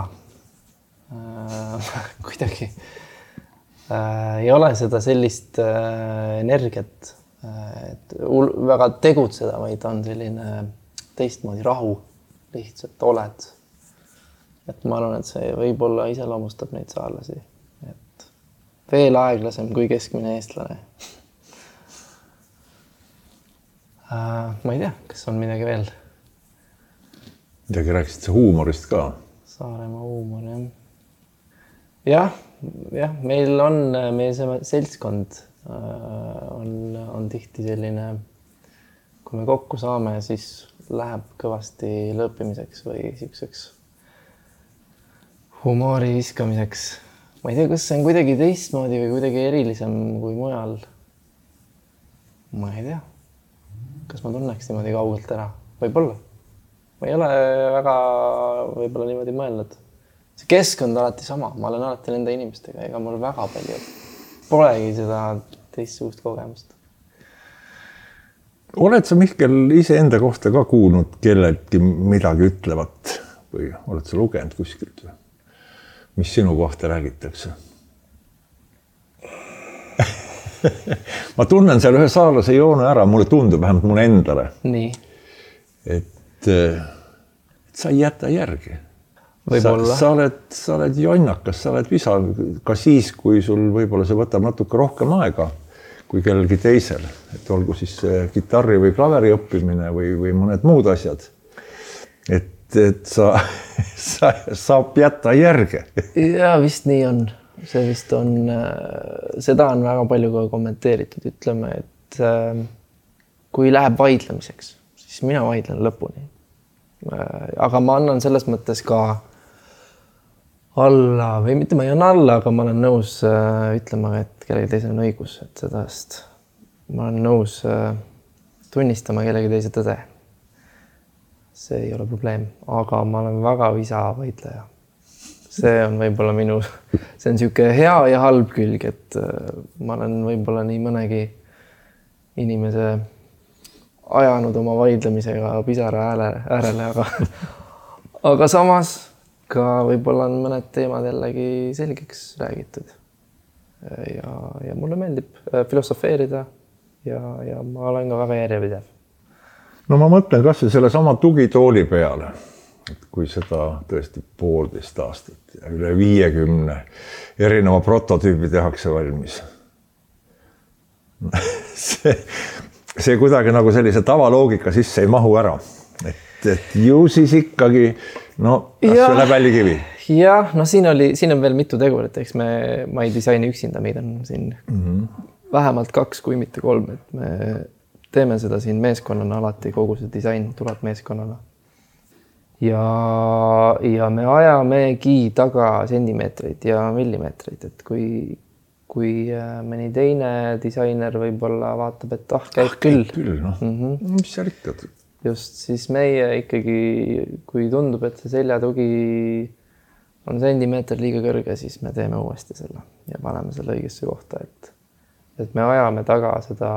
S2: Kuidagi ei ole seda sellist energiat, et väga tegutseda, vaid on selline teistmoodi rahu. Lihtsalt oled. Et ma arvan, et see võib-olla iseloomustab neid saarlasi. Veel aeglasem kui keskmine eestlane. Ma ei tea, kas on midagi veel.
S1: Midagi rääkisid sa huumorist ka?
S2: Saaremaa huumor, jah. Jah, meil on, meie seltskond on tihti selline, kui me kokku saame, siis läheb kõvasti lõppimiseks või siukseks humoori viskamiseks. Ma ei tea, kas see on kuidagi teistmoodi või kuidagi erilisem kui mujal. Ma ei tea. Kas ma tunneks niimoodi kaugelt ära? Võib-olla. Ma ei ole väga võib-olla niimoodi mõelnud. See keskkond alati sama. Ma olen alati nende inimestega. Ega mul väga palju polegi seda teistsugust kogemust.
S1: Oled sa, Mihkel, ise enda kohta ka kuulnud kelleltki midagi ütlevat või oled sa lugenud kuskilt või? Mis sinu kohta räägitakse? Ma tunnen seal ühe saalase joone ära, mulle tundub vähemalt mulle endale.
S2: Nii.
S1: Et sa ei jäta järgi.
S2: Võib-olla.
S1: Sa oled jonnakas, sa oled visa ka siis, kui sul võib-olla see võtab natuke rohkem aega kui kellelgi teisel. Et olgu siis kitarri või klaveri õppimine või mõned muud asjad. Et sa saab jätta järge.
S2: Ja vist nii on. See vist on, seda on väga palju ka kommenteeritud. Ütleme, et kui läheb vaidlemiseks, siis mina vaidlen lõpuni. Aga ma annan selles mõttes ka alla või mitte ma ei anna alla, aga ma olen nõus ütlema, et kellegi teisel on õigus. Et sedast ma olen nõus tunnistama kellegi teise tõde. See ei ole probleem, aga ma olen väga visa vaidleja. See on võib-olla see on siuke hea ja halb külg, et ma olen võib-olla nii mõnegi inimese ajanud oma vaidlemisega pisara äärele, aga samas ka võib-olla on mõned teemad jällegi selgeks räägitud. Ja mulle meeldib filosofeerida ja ma olen ka väga järjepidev.
S1: No ma mõtlen kas selle sama tugitooli peale, et kui seda tõesti 1,5 aastat ja üle 50 erineva prototüübi tehakse valmis. See kuidagi nagu sellise tavaloogika sisse ei mahu ära. Et ju siis ikkagi, see läheb vällikivi.
S2: Jah, siin on veel mitu tegurit, eks ma ei disaini üksinda, meid on siin vähemalt 2 kui mitte 3, et me teeme seda siin meeskonnana alati, kogu see disain tuleb meeskonnana. Ja me ajamegi taga sentimeetreid ja millimeetreid, et kui mõni teine disainer võib-olla vaatab, et käib küll.
S1: Mis sa rikkad?
S2: Just, siis meie ikkagi, kui tundub, et see seljatugi on sentimeeter liiga kõrge, siis me teeme uuesti selle ja paneme selle õigesse kohta, et me ajame taga seda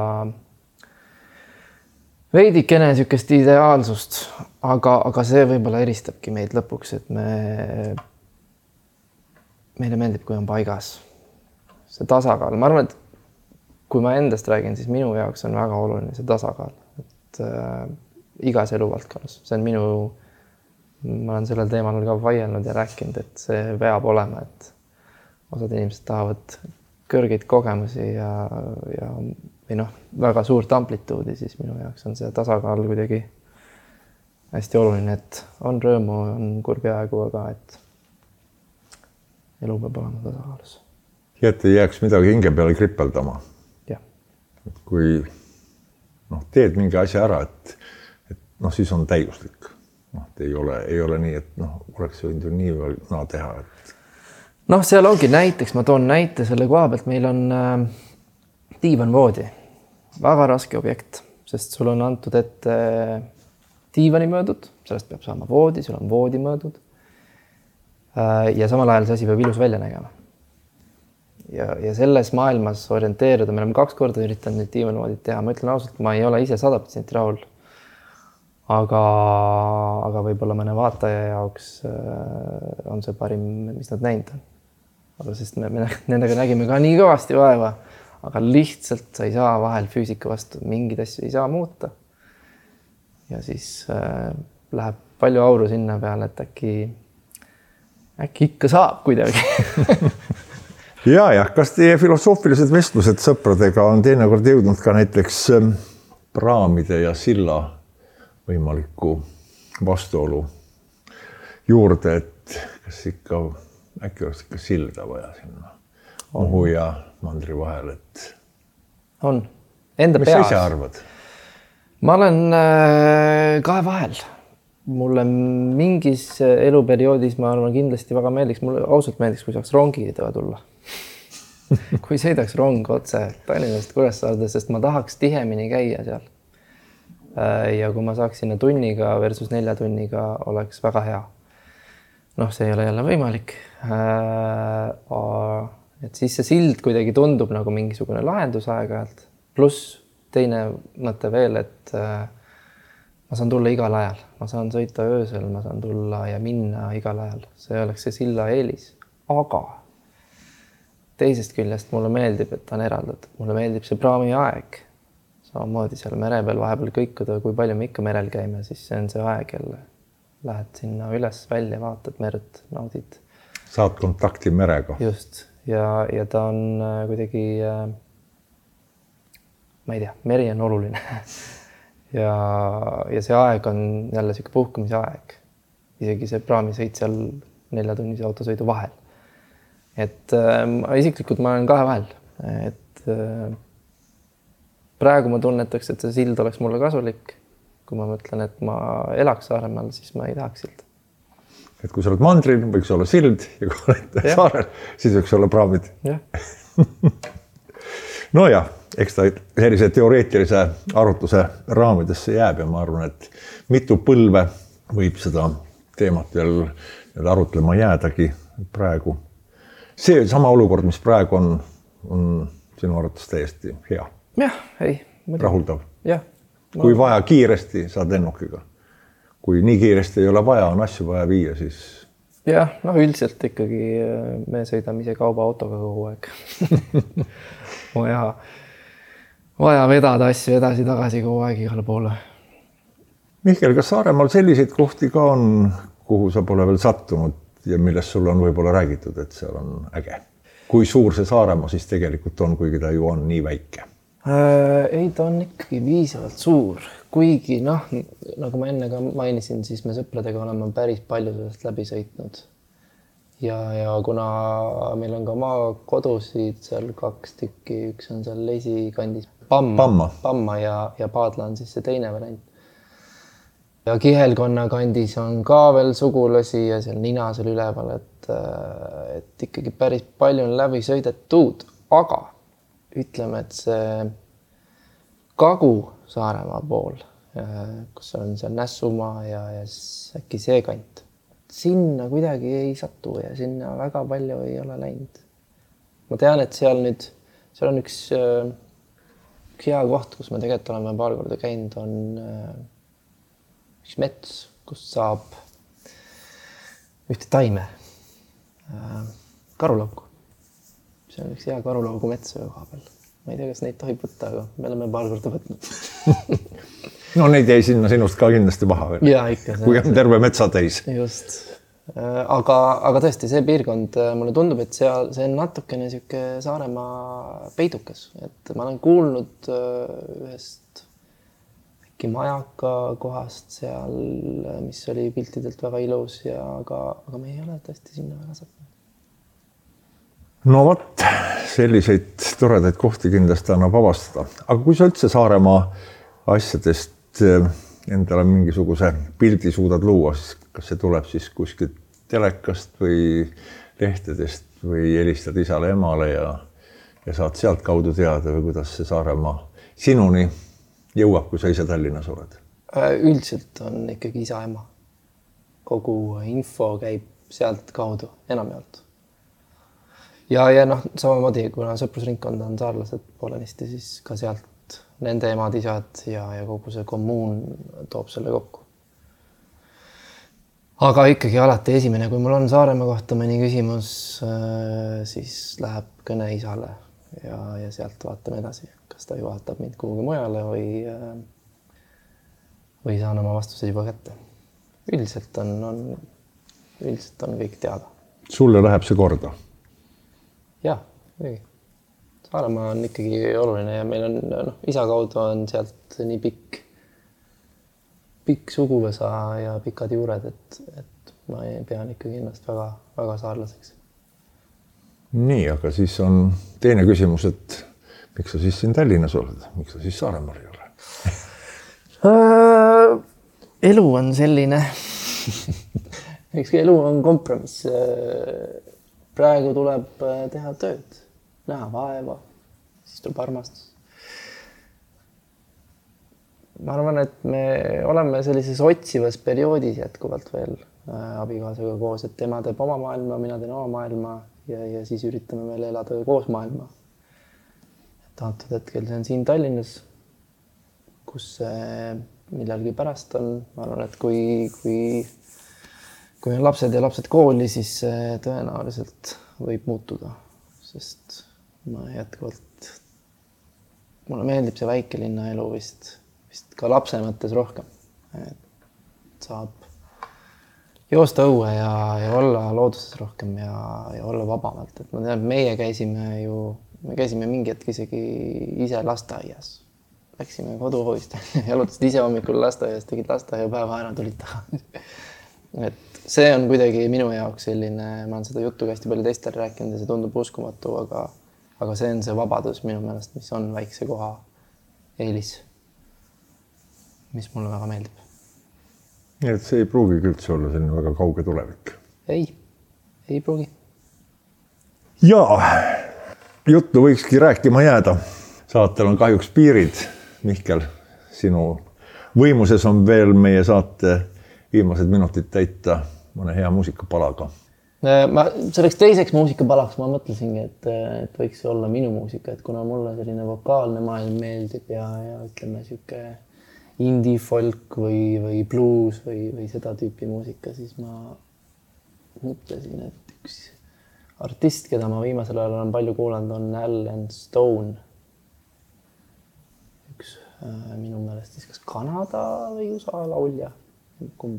S2: veidikene sükest ideaalsust, aga see võib-olla eristabki meid lõpuks, et meile meeldib, kui on paigas see tasakaal. Ma arvan, et kui ma endast räägin, siis minu jaoks on väga oluline see tasakaal, et igas eluvaldkonnas. See on ma olen sellel teemal ka vaielnud ja rääkinud, et see peab olema, et osad inimesed tahavad kõrgeid kogemusi või väga suurt amplituudi, siis minu jaoks on see tasakaal kuidagi hästi oluline, et on rõõmu, on kurbi aegu, aga et elu peab olema tasakaalus.
S1: Ja et ei jääks midagi hinge peale kripeldama.
S2: Jah.
S1: Et kui teed mingi asja ära, et siis on täiuslik. Ei ole nii, et oleks võinud ju nii teha, et
S2: seal ongi näiteks, ma toon näite selle koha pealt, meil on diivanvoodi. Väga raske objekt, sest sul on antud ette diivani mõõdud, sellest peab saama voodi, sul on voodi mõõdud. Ja samal ajal see asi peab ilus välja nägema. Ja selles maailmas orienteeruda, me oleme 2 korda üritanud nüüd diivanvoodid teha. Ma ütlen ausalt, ma ei ole ise 100% rahul. Aga võib-olla mõne vaataja jaoks on see parim, mis nad näinud on. Aga sest me nendega nägime ka nii kõvasti vaeva, aga lihtsalt sa ei saa vahel füüsika vastu, mingid asju ei saa muuta. Ja siis läheb palju auru sinna peale, et äkki ikka saab kuidagi.
S1: Ja, kas teie filosoofilised vestlused sõpradega on teinekord jõudnud ka näiteks praamide ja silla võimaliku vastuolu juurde, et kas äkki oleks ikka silda vaja sinna Muhu ja Mandri vahel, et
S2: on. Enda
S1: mis
S2: peas.
S1: Mis sa arvad?
S2: Ma olen 2 vahel. mulle mingis eluperioodis, ma arvan, kindlasti väga meeldiks, mulle ausalt meeldiks, kui saaks rongiga tulla. Kui sõidaks rong otse Tallinnast Kuressaarde, sest ma tahaks tihemini käia seal. Ja kui ma saaks sinna tunniga versus 4 tunniga, oleks väga hea. Noh, see ei ole jälle võimalik. Et siis see sild kuidagi tundub nagu mingisugune lahendus aeg-ajalt. Pluss teine mõte veel, et ma saan tulla igal ajal. Ma saan sõita öösel, ma saan tulla ja minna igal ajal. See oleks see silla eelis. Aga teisest küljest mulle meeldib, et ta on eraldatud. Mulle meeldib see praami aeg. Samamoodi seal mere peal vahepeal kõikuda, kui palju me ikka merel käime, siis see on see aeg jälle. Lähed sinna üles välja, vaatad merd, naudid.
S1: Saad kontakti merega.
S2: Just. Ja ta on kuidagi, ma ei tea, meri on oluline. Ja see aeg on jälle siuke puhkamise aeg. Isegi see praamisõit seal 4-tunnise autosõidu vahel. Et isiklikult ma olen 2 vahel. Et praegu ma tunnetaks, et see sild oleks mulle kasulik. Kui ma mõtlen, et ma elaks Saaremaal, siis ma ei tahaks silda.
S1: Et kui sa oled mandril, võiks olla sild ja kui oled saarel, siis võiks olla praamid.
S2: Ja.
S1: No jah, eks ta sellise teoreetilise arutluse raamidesse jääb ja ma arvan, et mitu põlve võib seda teemat veel arutlema jäädagi praegu. See sama olukord, mis praegu on sinu arvates täiesti hea.
S2: Jah, ei.
S1: Rahuldav.
S2: Jah.
S1: Kui vaja kiiresti, saad lennukiga. Kui nii kiiresti ei ole vaja, on asju vaja viia, siis...
S2: Jah, noh üldiselt ikkagi me sõidame ise kaubaautoga kogu aeg. Vaja vedada asju edasi-tagasi kogu aeg igale poole.
S1: Mihkel, kas Saaremaal selliseid kohti ka on, kuhu sa pole veel sattunud ja millest sul on võib-olla räägitud, et seal on äge? Kui suur see Saaremaa siis tegelikult on, kuigi ta ju on nii väike?
S2: Ei, ta on ikkagi viisavalt suur. Kuigi, nagu ma enne ka mainisin, siis me sõpradega oleme päris palju sellest läbi sõitnud. Ja kuna meil on ka maakodusid seal 2 tükki, üks on seal Leisi kandis Pamma ja Paadla on siis see teine variant. Ja Kihelkonna kandis on ka veel sugulasi ja seal Nina seal üleval, et ikkagi päris palju on läbi sõidetud, aga ütleme, et see Kagu-Saaremaa pool, kus on seal Nässumaa ja äkki see kant, sinna kuidagi ei satu ja sinna väga palju ei ole läinud. Ma tean, et seal on üks hea koht, kus me tegelikult oleme paar korda käinud, on üks mets, kus saab ühte taime, karulauku. See on üks hea karulaugu mets koha peal. Ma ei tea, kas neid tohib võtta, aga me oleme paar korda võtnud.
S1: No neid jäi sinna sinust ka kindlasti maha veel.
S2: Ja ikka.
S1: Kui on terve metsa täis.
S2: Just. Aga tõesti, see piirkond, mulle tundub, et see on natukene siuke Saaremaa peidukas. Et ma olen kuulnud ühest äkki Majaka kohast seal, mis oli piltidelt väga ilus, aga me ei ole tõesti sinna väga sattunud.
S1: No võt, selliseid toredaid kohti kindlasti annab avastada. Aga kui sa üldse Saaremaa asjadest endale mingisuguse pildi suudad luua, siis kas see tuleb siis kuskilt telekast või lehtedest või helistad isale emale ja saad sealt kaudu teada või kuidas see Saaremaa sinuni jõuab, kui sa ise Tallinnas oled?
S2: Üldiselt on ikkagi isa-ema. Kogu info käib sealt kaudu enamjaolt. Ja samamoodi, kuna sõprusringkond on saarlased poolenisti, siis ka sealt nende emad, isad ja kogu see kommuun toob selle kokku. Aga ikkagi alati esimene, kui mul on Saaremaa kohta mõni küsimus, siis läheb kõne isale ja sealt vaatame edasi. Kas ta juhatab mind kuhugi mujale või saan oma vastused juba kätte. Üldiselt on kõik teada.
S1: Sulle läheb see korda?
S2: Jah, muidugi. Saaremaa on ikkagi oluline ja meil on isa kaudu on sealt nii pikk suguvõsa ja pikad juured, et ma pean ikkagi ennast väga, väga saarlaseks.
S1: Nii, aga siis on teine küsimus, et miks sa siis siin Tallinnas oled? Miks sa siis Saaremaal ei ole?
S2: elu on selline. Eks elu on kompromiss. Praegu tuleb teha tööd, näha vaeva, siis tuleb armastus. Ma arvan, et me oleme sellises otsivas perioodis jätkuvalt veel abikaasaga koos, et tema teeb oma maailma, mina teen oma maailma ja siis üritame veel elada koos maailma. Et antud hetkel see on siin Tallinnas, kus millalgi pärast on. Ma arvan, et kui on lapsed ja lapsed kooli, siis tõenäoliselt võib muutuda, sest ma jätkuvalt, mulle meeldib see väikelinna elu vist ka lapse mõttes rohkem. Et saab joosta õue ja olla looduses rohkem ja olla vabamalt. Et ma tean, et meie käisime mingi hetk isegi ise lasteaias. Läksime koduhoovist, jalutasid ise hommikul lasteaias, tegid lasteaiapäeva ära, tulid taha. Et see on kuidagi minu jaoks selline, ma olen seda juttu hästi palju teistel rääkinud ja see tundub uskumatu, aga see on see vabadus minu meelest, mis on väikse koha eelis. Mis mulle väga meeldib.
S1: Nii et see ei pruugigi üldse olla selline väga kauge tulevik.
S2: Ei pruugi.
S1: Jaa, juttu võikski rääkima jääda. Saatel on kahjuks piirid. Mihkel, sinu võimuses on veel meie saate viimased minutid täita mõne hea muusikapalaga.
S2: Selleks teiseks muusikapalaks ma mõtlesingi, et võiks olla minu muusika, et kuna mulle selline vokaalne maailm meeldib ja ütleme siuke indie folk või blues või seda tüüpi muusika, siis ma mõtlesin, et üks artist, keda ma viimasel ajal olen palju kuulanud, on Alan Stone. Üks minu meelest siis kas Kanada või USA laulja, kumb.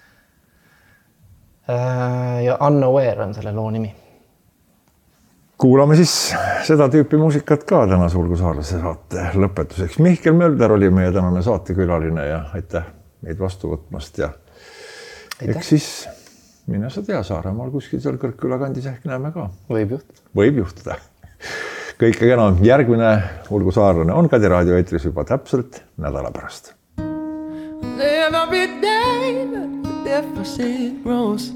S2: Ja Unaware on selle loo nimi.
S1: Kuulame siis seda tüüpi muusikat ka täna Sulgusaarlase saate lõpetuseks. Mihkel Mölder oli meie tänane saatekülaline ja aitäh meid vastu võtmast ja eks siis mine sa tea Saaremaal kuskil seal Kõrkküla kandis ehk näeme ka. Võib juhtuda. Kõike kena. Järgmine Ulgusaarlane on Kadi raadio eetris juba täpselt nädala pärast. Every day the deficit grows.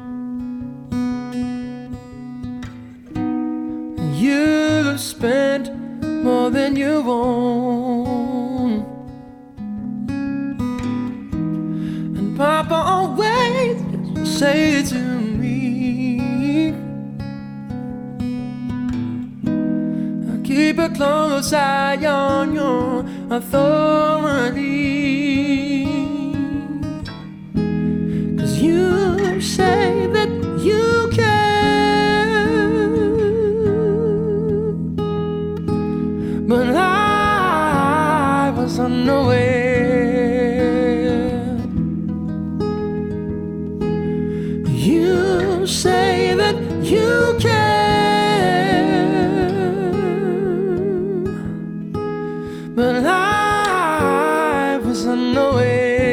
S1: You've spent more than you own. And Papa always say to me, keep a close eye on your authority. 'Cause you say that you can. But I was unaware. You say that you can, but I was unaware.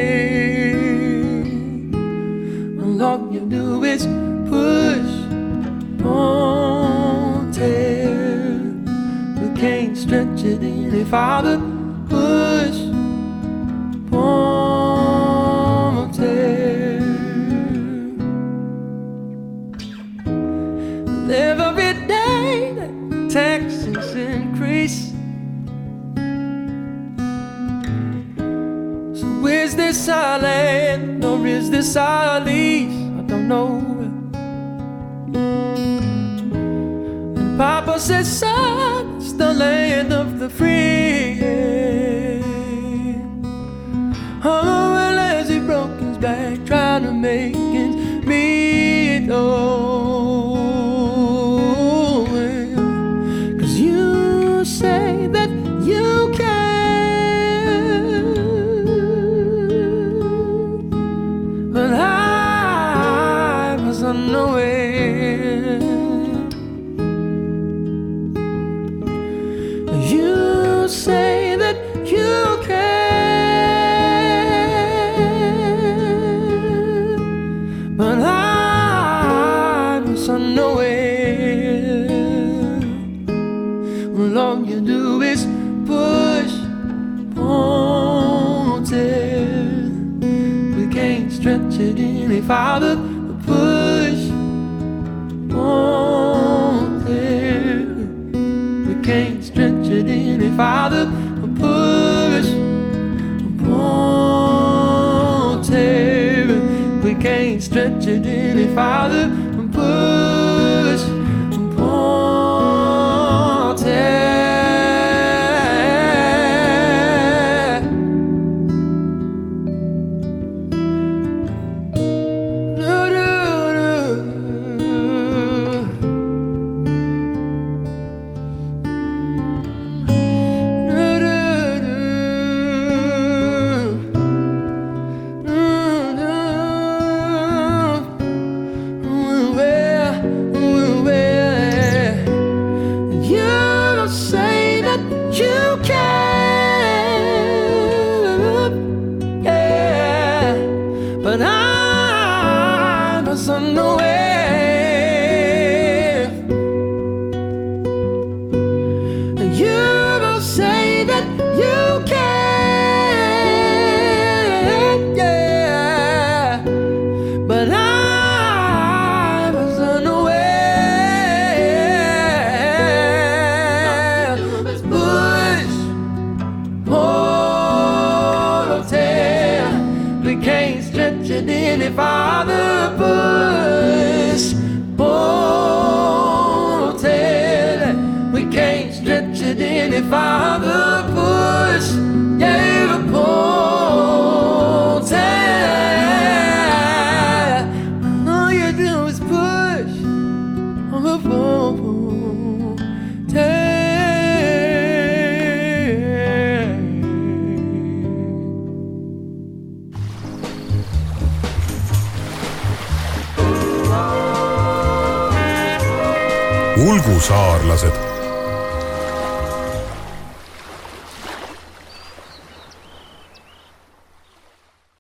S1: And all you do is push on tear. We can't stretch it any farther. Push on tear. Every day the taxes increase. So is this our land or is this our lease? I don't know. And Papa says, son, it's the land of the free. Oh, well, as he broke his back trying to make ends meet. Say that you can, but I was unaware. You say that you can, but I was unaware. All you do is push on tear.
S4: stretch it any farther. The push won't tear. We can't stretch it any farther. The push won't tear. We can't stretch it any farther. The push won't tear.
S5: Ulgusaarlased